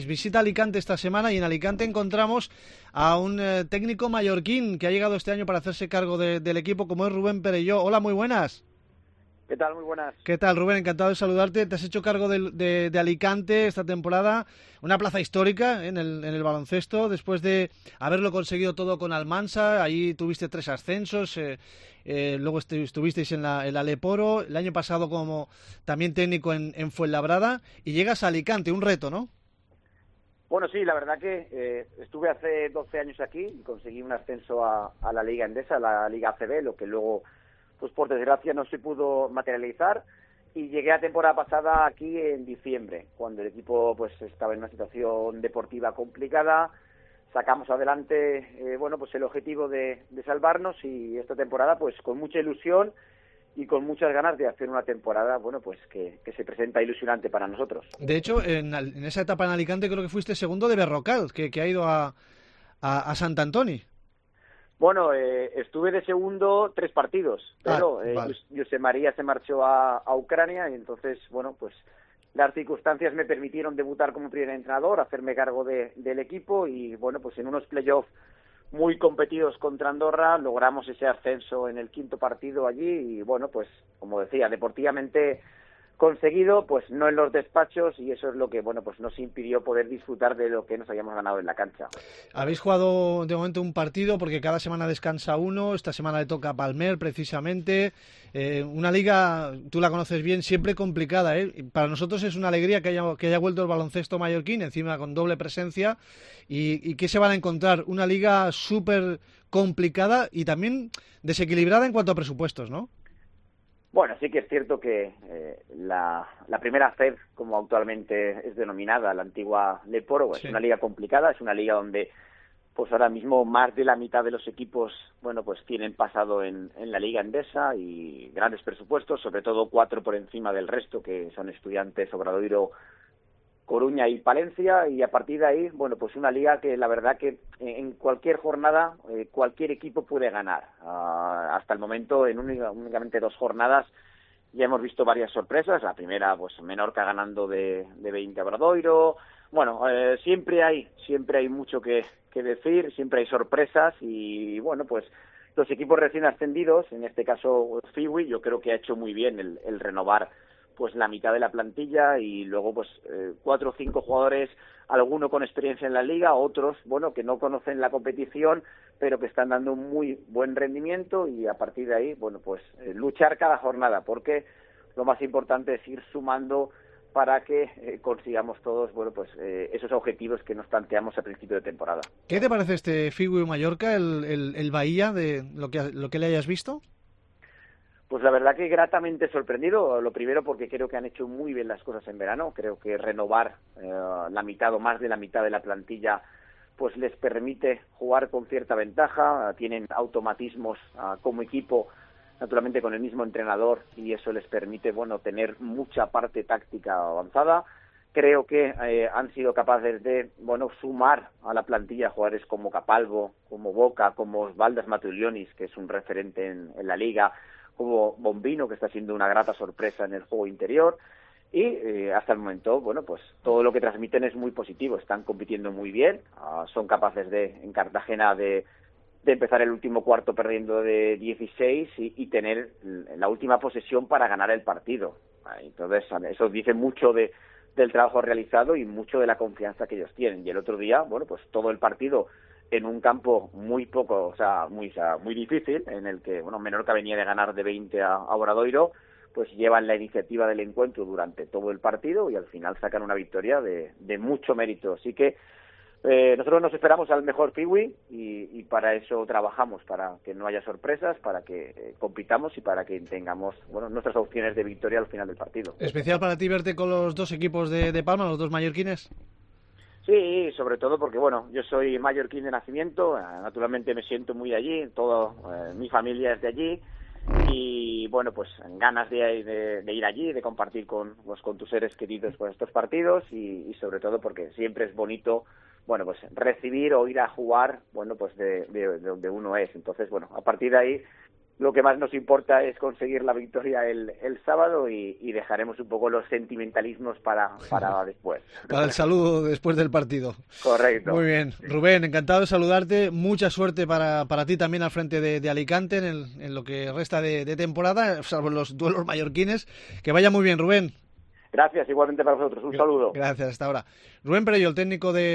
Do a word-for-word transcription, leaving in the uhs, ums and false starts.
Visita Alicante esta semana y en Alicante encontramos a un eh, técnico mallorquín que ha llegado este año para hacerse cargo de, del equipo, como es Rubén Perelló. Hola, muy buenas. ¿Qué tal? Muy buenas. ¿Qué tal, Rubén? Encantado de saludarte. Te has hecho cargo de, de, de Alicante esta temporada, una plaza histórica en el, en el baloncesto, después de haberlo conseguido todo con Almansa. Ahí tuviste tres ascensos, eh, eh, luego estuvisteis en la, en la Leporo, el año pasado como también técnico en, en Fuenlabrada, y llegas a Alicante, un reto, ¿no? Bueno, sí, la verdad que eh, estuve hace doce años aquí y conseguí un ascenso a, a la Liga Endesa, a la Liga A C B, lo que luego, pues por desgracia, no se pudo materializar. Y llegué a temporada pasada aquí en diciembre, cuando el equipo pues estaba en una situación deportiva complicada. Sacamos adelante, eh, bueno, pues el objetivo de, de salvarnos, y esta temporada, pues con mucha ilusión y con muchas ganas de hacer una temporada, bueno, pues que, que se presenta ilusionante para nosotros. De hecho, en, en esa etapa en Alicante creo que fuiste segundo de Berrocal, que, que ha ido a, a, a Sant Antoni. Bueno, eh, estuve de segundo tres partidos, pero ah, eh, vale. José María se marchó a, a Ucrania, y entonces, bueno, pues las circunstancias me permitieron debutar como primer entrenador, hacerme cargo de, del equipo, y bueno, pues en unos playoffs muy competidos contra Andorra logramos ese ascenso en el quinto partido allí, y bueno, pues como decía, deportivamente conseguido, pues no en los despachos, y eso es lo que, bueno, pues nos impidió poder disfrutar de lo que nos habíamos ganado en la cancha. Habéis jugado de momento un partido porque cada semana descansa uno, esta semana le toca a Palmer precisamente, eh, una liga, tú la conoces bien, siempre complicada, ¿eh? Para nosotros es una alegría que haya, que haya vuelto el baloncesto mallorquín, encima con doble presencia, y, y que se van a encontrar una liga súper complicada y también desequilibrada en cuanto a presupuestos, ¿no? Bueno, sí que es cierto que eh, la, la primera F E D, como actualmente es denominada, la antigua Leporo, sí, es una liga complicada, es una liga donde pues ahora mismo más de la mitad de los equipos, bueno, pues tienen pasado en, en la Liga Endesa y grandes presupuestos, sobre todo cuatro por encima del resto, que son Estudiantes, Obradoiro, Coruña y Palencia, y a partir de ahí, bueno, pues una liga que la verdad que en cualquier jornada eh, cualquier equipo puede ganar. Uh, hasta el momento, en única, únicamente dos jornadas, ya hemos visto varias sorpresas. La primera, pues Menorca ganando de, de veinte a Obradoiro. Bueno, eh, siempre hay siempre hay mucho que, que decir, siempre hay sorpresas, y bueno, pues los equipos recién ascendidos, en este caso Fiwi, yo creo que ha hecho muy bien el, el renovar pues la mitad de la plantilla, y luego pues eh, cuatro o cinco jugadores, alguno con experiencia en la liga, otros, bueno, que no conocen la competición, pero que están dando un muy buen rendimiento, y a partir de ahí, bueno, pues eh, luchar cada jornada, porque lo más importante es ir sumando para que eh, consigamos todos, bueno, pues eh, esos objetivos que nos planteamos a principio de temporada. ¿Qué te parece este Fiwi Mallorca, el, el, el Bahía, de lo que, lo que le hayas visto? Pues la verdad que gratamente sorprendido, lo primero porque creo que han hecho muy bien las cosas en verano, creo que renovar eh, la mitad o más de la mitad de la plantilla pues les permite jugar con cierta ventaja, tienen automatismos uh, como equipo, naturalmente con el mismo entrenador, y eso les permite, bueno, tener mucha parte táctica avanzada. Creo que eh, han sido capaces de, bueno, sumar a la plantilla jugadores como Capalvo, como Boca, como Osvaldas Matulionis, que es un referente en, en la liga, como Bombino, que está siendo una grata sorpresa en el juego interior, y eh, hasta el momento, bueno, pues todo lo que transmiten es muy positivo, están compitiendo muy bien, uh, son capaces de, en Cartagena, de, de empezar el último cuarto perdiendo de dieciséis y, y tener la última posesión para ganar el partido. Entonces, eso dice mucho de, del trabajo realizado y mucho de la confianza que ellos tienen. Y el otro día, bueno, pues todo el partido en un campo muy poco, o sea, muy, o sea, muy difícil, en el que, bueno, Menorca venía de ganar de veinte a, a Obradoiro, pues llevan la iniciativa del encuentro durante todo el partido y al final sacan una victoria de, de mucho mérito. Así que eh, nosotros nos esperamos al mejor Fiwi y, y para eso trabajamos, para que no haya sorpresas, para que eh, compitamos y para que tengamos, bueno, nuestras opciones de victoria al final del partido. ¿Especial para ti verte con los dos equipos de, de Palma, los dos mallorquines? Sí, sobre todo porque, bueno, yo soy mallorquín de nacimiento, naturalmente me siento muy allí, toda eh, mi familia es de allí, y bueno, pues ganas de, de, de ir allí, de compartir con, pues, con tus seres queridos por estos partidos, y, y sobre todo porque siempre es bonito, bueno, pues recibir o ir a jugar, bueno, pues de, de, de donde uno es. Entonces, bueno, a partir de ahí lo que más nos importa es conseguir la victoria el, el sábado y, y dejaremos un poco los sentimentalismos para, para después. Para el saludo después del partido. Correcto. Muy bien. Rubén, encantado de saludarte. Mucha suerte para, para ti también al frente de, de Alicante en, el, en lo que resta de, de temporada, salvo los duelos mallorquines. Que vaya muy bien, Rubén. Gracias, igualmente para vosotros. Un saludo. Gracias, hasta ahora. Rubén Perello, el técnico de